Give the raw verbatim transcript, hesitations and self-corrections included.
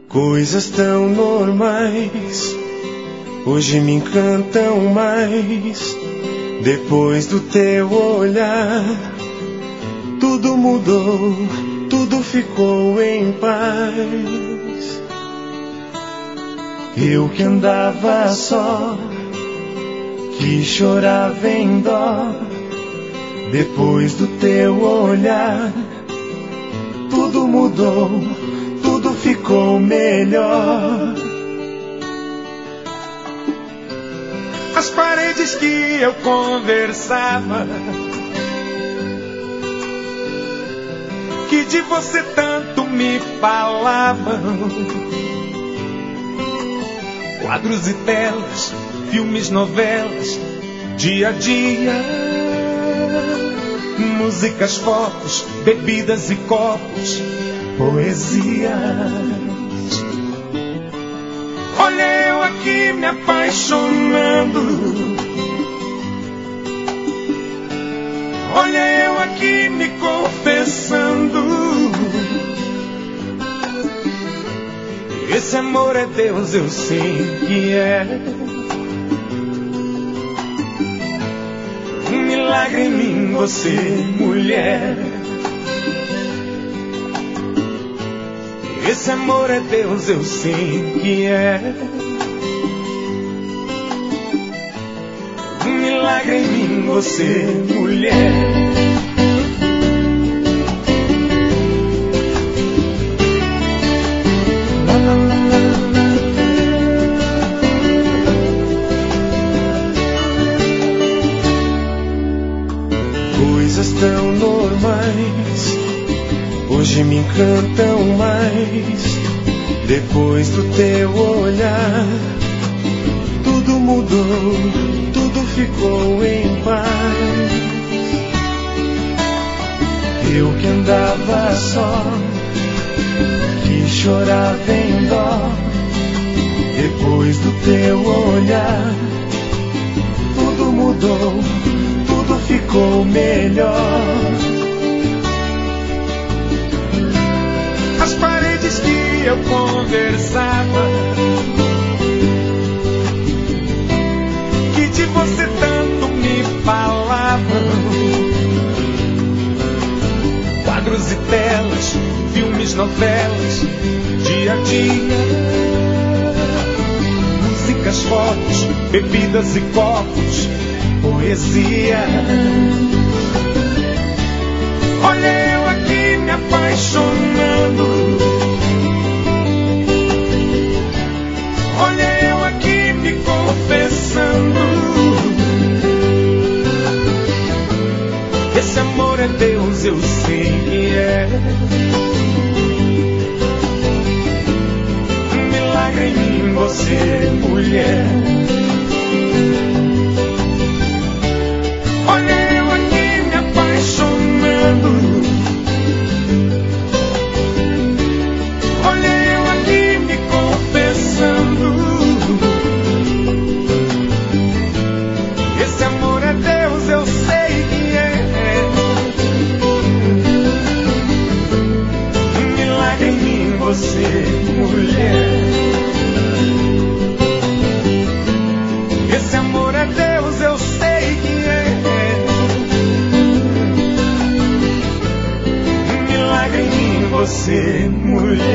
Coisas tão normais hoje me encantam mais. Depois do teu olhar, tudo mudou, tudo ficou em paz. Eu que andava só, que chorava em dó, depois do teu olhar, tudo mudou, tudo ficou melhor. As paredes que eu conversava, que de você tanto me falavam, quadros e telas, filmes, novelas, dia a dia, músicas, fotos, bebidas e copos, poesias. Olha eu aqui me apaixonando, olha eu aqui me confessando. Esse amor é Deus, eu sei que é. Um milagre em mim, você, mulher. Esse amor é Deus, eu sei que é. Um milagre em mim, você, mulher. Coisas tão normais hoje me encantam mais. Depois do teu olhar, tudo mudou, tudo ficou em paz. Eu que andava só, que chorava em dó, depois do teu olhar, tudo mudou, tudo ficou melhor. As paredes que eu conversava, que de você tanto me falavam, quadros e telas, filmes, novelas, dia a dia, músicas, fotos, bebidas e copos, poesia. Olha eu aqui me apaixonando, olha eu aqui me confessando. Esse amor é Deus, eu sei que é. Um milagre em mim, você, mulher. Olha eu aqui me apaixonando, olha eu aqui me confessando. Esse amor é Deus, eu sei que é. Um milagre em mim, você, mulher. Esse amor é Deus, eu sei que é. Um milagre em mim, você, mulher.